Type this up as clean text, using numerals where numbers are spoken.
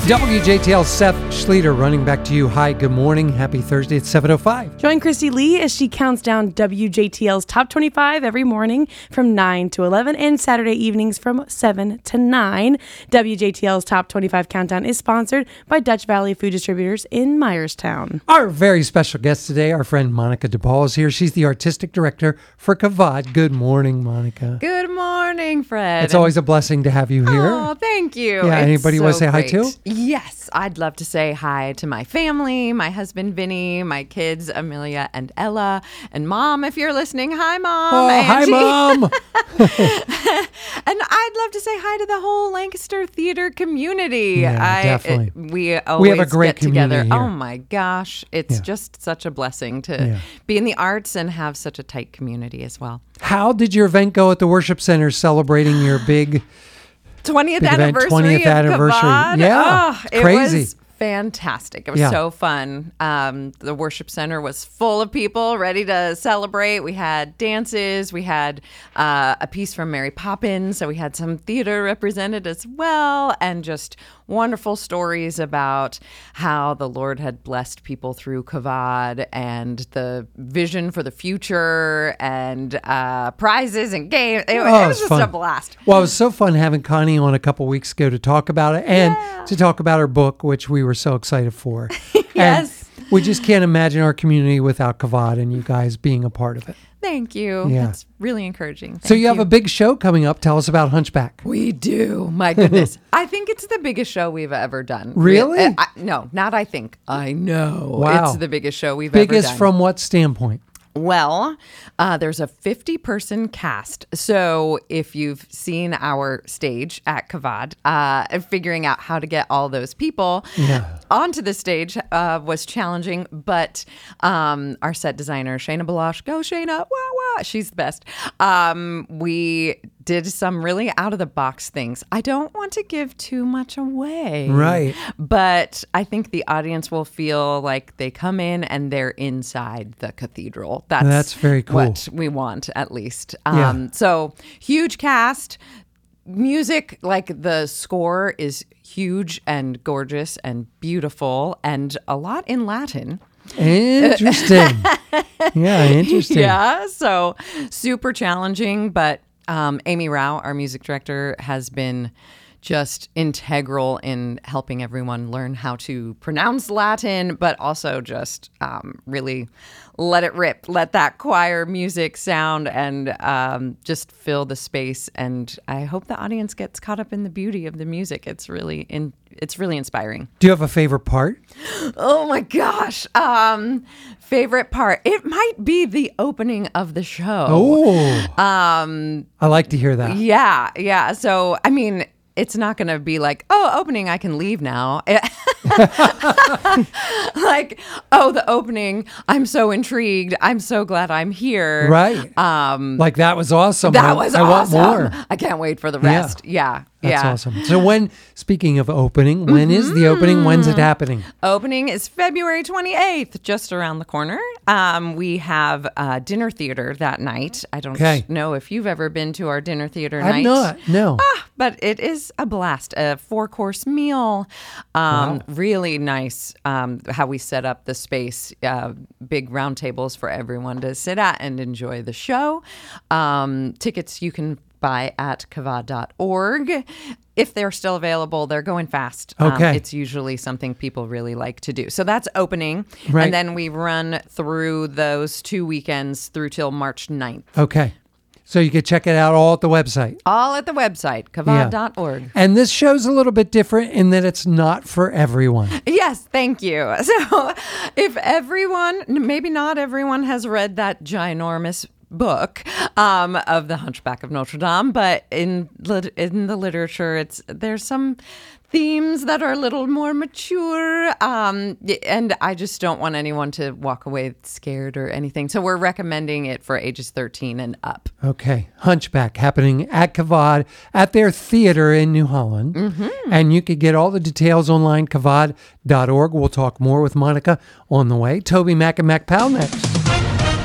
WJTL Seth Schleter running back to you. Hi, good morning. Happy Thursday. It's 7:05. Join Christy Lee as she counts down WJTL's Top 25 every morning from 9 to 11 and Saturday evenings from 7 to 9. WJTL's Top 25 Countdown is sponsored by Dutch Valley Food Distributors in Myerstown. Our very special guest today, our friend Monica DePaul, is here. She's the artistic director for Kavod. Good morning, Monica. Good morning, Fred. It's always a blessing to have you here. Oh, thank you. Yeah, anybody want to say hi to? Yes, I'd love to say hi to my family, my husband Vinny, my kids Amelia and Ella, and Mom, if you're listening. Hi, Mom. Oh, Angie. hi, Mom. And I'd love to say hi to the whole Lancaster theater community. Yeah, definitely. We always have a great get together. community here. Oh my gosh, it's just such a blessing to be in the arts and have such a tight community as well. How did your event go at the Worship Center celebrating your big 20th event, anniversary 20th of anniversary. Kavod. Yeah, Oh, it crazy. was fantastic. It was so fun. The worship center was full of people ready to celebrate. We had dances. We had a piece from Mary Poppins. So we had some theater represented as well, and just wonderful stories about how the Lord had blessed people through Kavod and the vision for the future and prizes and games. It was just fun. a blast. Well, it was so fun having Connie on a couple weeks ago to talk about it and to talk about her book, which we were so excited for. Yes. And we just can't imagine our community without Kavod and you guys being a part of it. Thank you. Yeah. That's really encouraging. So you have a big show coming up. Tell us about Hunchback. We do. My goodness. I think it's the biggest show we've ever done. Really? No, not I think. I know. Wow. It's the biggest show we've ever done. Biggest from what standpoint? Well, there's a 50-person cast. So if you've seen our stage at Kavod, figuring out how to get all those people onto the stage was challenging. But our set designer, Shayna Balash, go Shayna, wah, wah, she's the best. We did some really out-of-the-box things. I don't want to give too much away. Right. But I think the audience will feel like they come in and they're inside the cathedral. That's very cool. What we want, at least. Yeah. So huge cast. Music, like the score is huge and gorgeous and beautiful and a lot in Latin. Interesting. Yeah, interesting. Yeah, so super challenging, but Amy Rao, our music director, has been just integral in helping everyone learn how to pronounce Latin, but also just really let it rip, let that choir music sound and just fill the space. And I hope the audience gets caught up in the beauty of the music. It's really inspiring. Do you have a favorite part? Oh my gosh. Favorite part. It might be the opening of the show. Oh, I like to hear that. Yeah. So, I mean, it's not going to be like, oh, opening, I can leave now. Like, oh, the opening, I'm so intrigued. I'm so glad I'm here. Right. Like that was awesome. That was awesome. I want more. I can't wait for the rest. Yeah. That's awesome. So speaking of opening, when is the opening? When's it happening? Opening is February 28th, just around the corner. We have dinner theater that night. I don't know if you've ever been to our dinner theater night. I've not, no. But it is a blast. A 4-course meal. Really nice how we set up the space. Big round tables for everyone to sit at and enjoy the show. Tickets you can buy at kavod.org. If they're still available, they're going fast. Okay. It's usually something people really like to do. So that's opening. Right. And then we run through those 2 weekends through till March 9th. Okay. So you can check it out all at the website. All at the website, kavod.org. And this show's a little bit different in that it's not for everyone. Yes, thank you. So if everyone, maybe not everyone has read that ginormous book of The Hunchback of Notre Dame, but in the literature, there's some themes that are a little more mature, and I just don't want anyone to walk away scared or anything. So we're recommending it for ages 13 and up. Okay. Hunchback happening at Kavod at their theater in New Holland. Mm-hmm. And you could get all the details online, kavod.org. We'll talk more with Monica on the way. Toby Mac and Mac Powell next.